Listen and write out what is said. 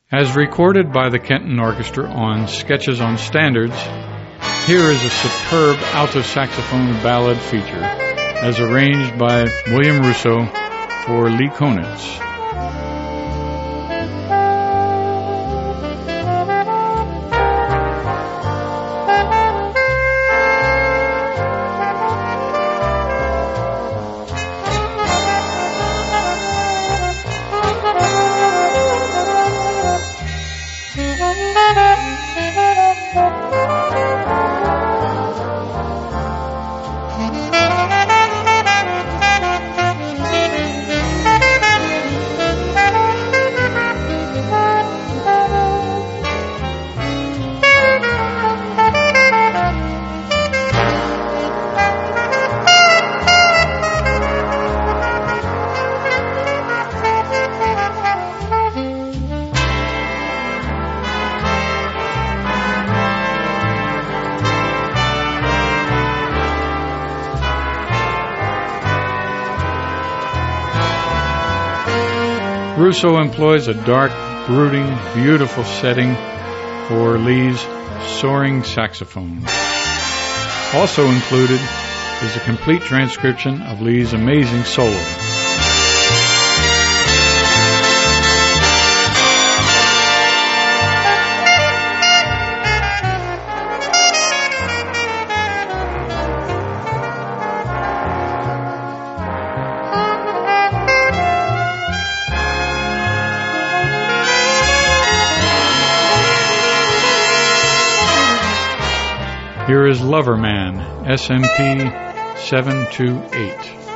As recorded by the Kenton Orchestra on Sketches on Standards, here is a superb alto saxophone ballad feature, as arranged by William Russo for Lee Konitz. Russo employs a dark, brooding, beautiful setting for Lee's soaring saxophone. Also included is a complete transcription of Lee's amazing solo. Here is Lover Man, SMP 728.